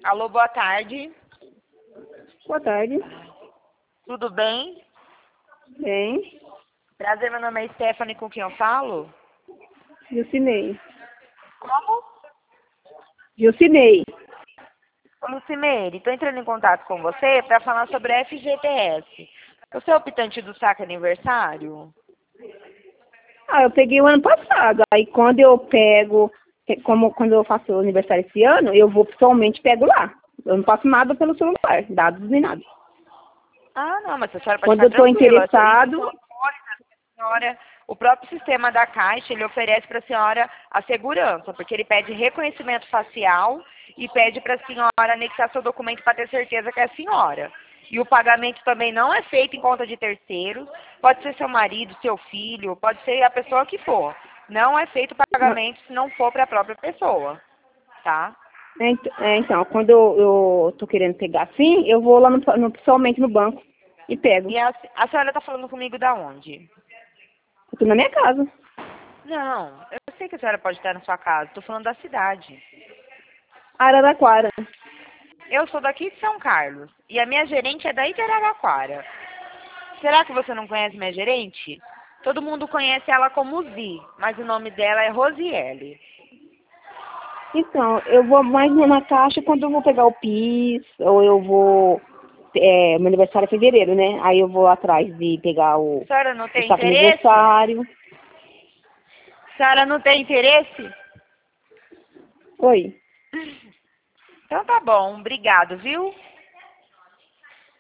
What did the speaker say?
Alô, boa tarde. Boa tarde. Tudo bem? Bem, Prazer, meu nome é Stephanie, com quem eu falo? Gilcinei. Como? Gilcinei. Ô, Lucimeire, estou entrando em contato com você para falar sobre a FGTS. Você é optante do saque aniversário? Eu peguei o ano passado. Aí quando eu pego, quando eu faço o aniversário esse ano, eu vou pessoalmente e pego lá. Eu não faço nada pelo celular, dados nem nada. Ah, não, mas a senhora pode Quando ficar eu estou tranquila. Isso interessado, são pólizas que a senhora, o próprio sistema da Caixa, ele oferece para a senhora a segurança, porque ele pede reconhecimento facial e pede para a senhora anexar seu documento para ter certeza que é a senhora. E o pagamento também não é feito em conta de terceiros, pode ser seu marido, seu filho, pode ser a pessoa que for. Não é feito pagamento se não for para a própria pessoa, tá? então, quando eu tô querendo pegar assim, eu vou lá pessoalmente no banco e pego. E a senhora está falando comigo da onde? Eu tô na minha casa. Não, eu sei que a senhora pode estar na sua casa, estou falando da cidade. Araraquara. Eu sou daqui de São Carlos e a minha gerente é daí de Araraquara. Será que você não conhece minha gerente? Todo mundo conhece ela como Zi, mas o nome dela é Rosiele. Então, eu vou mais na caixa quando eu vou pegar o PIS, ou eu vou. Meu aniversário é fevereiro, né? Aí eu vou atrás de pegar A senhora não o tem saco interesse? aniversário. A senhora não tem interesse? Oi. Então tá bom, obrigado, viu?